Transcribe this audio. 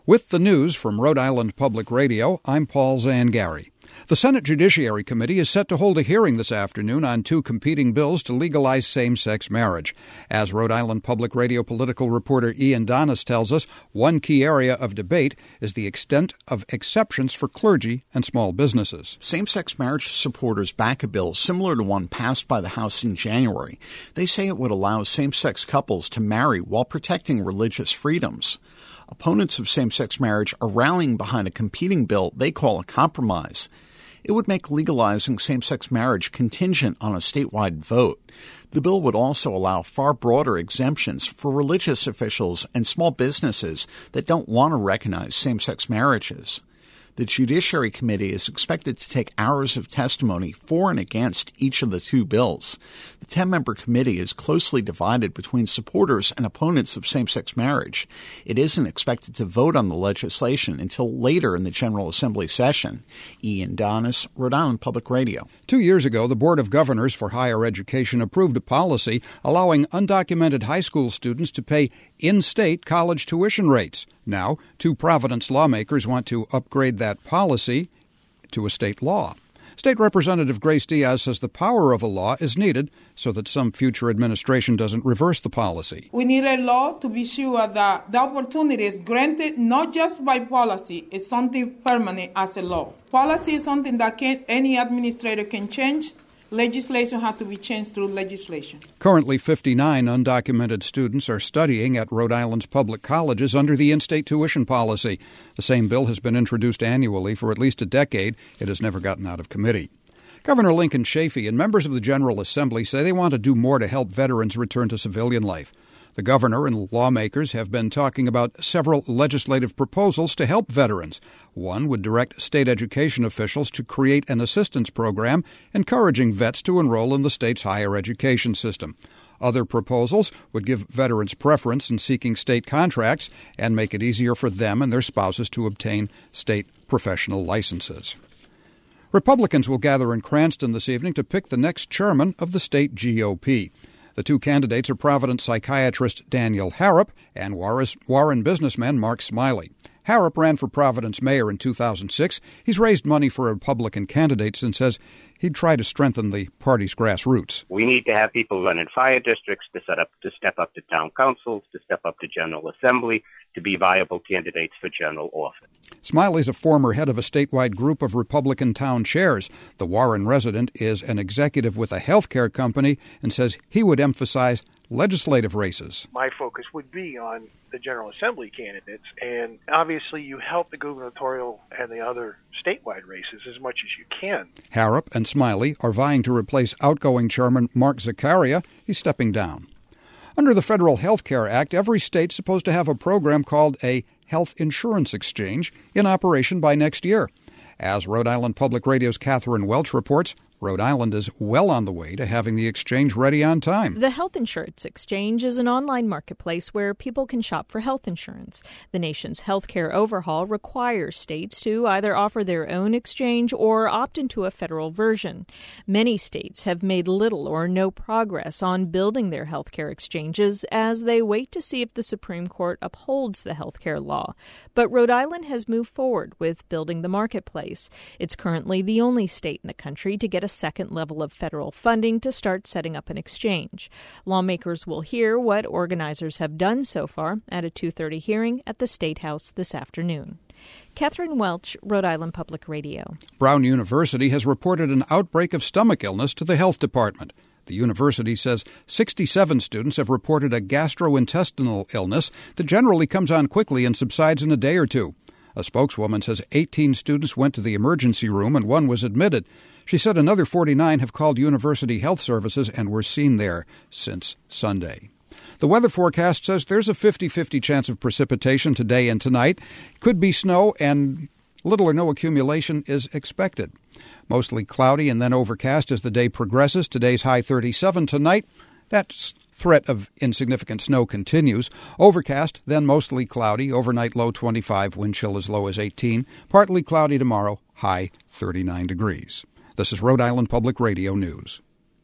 With the news from Rhode Island Public Radio, I'm Paul Zangari. The Senate Judiciary Committee is set to hold a hearing this afternoon on two competing bills to legalize same-sex marriage. As Rhode Island Public Radio political reporter Ian Donis tells us, one key area of debate is the extent of exceptions for clergy and small businesses. Same-sex marriage supporters back a bill similar to one passed by the House in January. They say it would allow same-sex couples to marry while protecting religious freedoms. Opponents of same-sex marriage are rallying behind a competing bill they call a compromise. It would make legalizing same-sex marriage contingent on a statewide vote. The bill would also allow far broader exemptions for religious officials and small businesses that don't want to recognize same-sex marriages. The Judiciary Committee is expected to take hours of testimony for and against each of the two bills. The 10-member committee is closely divided between supporters and opponents of same-sex marriage. It isn't expected to vote on the legislation until later in the General Assembly session. Ian Donis, Rhode Island Public Radio. 2 years ago, the Board of Governors for Higher Education approved a policy allowing undocumented high school students to pay in-state college tuition rates. Now, two Providence lawmakers want to upgrade that policy to a state law. State Representative Grace Diaz says the power of a law is needed so that some future administration doesn't reverse the policy. We need a law to be sure that the opportunity is granted not just by policy, it's something permanent as a law. Policy is something that any administrator can change. Legislation has to be changed through legislation. Currently, 59 undocumented students are studying at Rhode Island's public colleges under the in-state tuition policy. The same bill has been introduced annually for at least a decade. It has never gotten out of committee. Governor Lincoln Chafee and members of the General Assembly say they want to do more to help veterans return to civilian life. The governor and lawmakers have been talking about several legislative proposals to help veterans. One would direct state education officials to create an assistance program encouraging vets to enroll in the state's higher education system. Other proposals would give veterans preference in seeking state contracts and make it easier for them and their spouses to obtain state professional licenses. Republicans will gather in Cranston this evening to pick the next chairman of the state GOP. The two candidates are Providence psychiatrist Daniel Harrop and Warren businessman Mark Smiley. Harrop ran for Providence mayor in 2006. He's raised money for Republican candidates and says he'd try to strengthen the party's grassroots. We need to have people run in fire districts, to step up to town councils, to step up to General Assembly, to be viable candidates for general office. Smiley's a former head of a statewide group of Republican town chairs. The Warren resident is an executive with a healthcare company and says he would emphasize legislative races. My focus would be on the General Assembly candidates, and obviously you help the gubernatorial and the other statewide races as much as you can. Harrop and Smiley are vying to replace outgoing chairman Mark Zaccaria. He's stepping down. Under the Federal Health Care Act, every state's supposed to have a program called a health insurance exchange in operation by next year. As Rhode Island Public Radio's Catherine Welch reports, Rhode Island is well on the way to having the exchange ready on time. The Health Insurance Exchange is an online marketplace where people can shop for health insurance. The nation's healthcare overhaul requires states to either offer their own exchange or opt into a federal version. Many states have made little or no progress on building their healthcare exchanges as they wait to see if the Supreme Court upholds the healthcare law. But Rhode Island has moved forward with building the marketplace. It's currently the only state in the country to get a second level of federal funding to start setting up an exchange. Lawmakers will hear what organizers have done so far at a 2:30 hearing at the State House this afternoon. Catherine Welch, Rhode Island Public Radio. Brown University has reported an outbreak of stomach illness to the health department. The university says 67 students have reported a gastrointestinal illness that generally comes on quickly and subsides in a day or two. A spokeswoman says 18 students went to the emergency room and one was admitted. She said another 49 have called University Health Services and were seen there since Sunday. The weather forecast says there's a 50-50 chance of precipitation today and tonight. Could be snow and little or no accumulation is expected. Mostly cloudy and then overcast as the day progresses. Today's high 37 tonight. That threat of insignificant snow continues. Overcast, then mostly cloudy. Overnight low 25, wind chill as low as 18. Partly cloudy tomorrow, high 39 degrees. This is Rhode Island Public Radio News.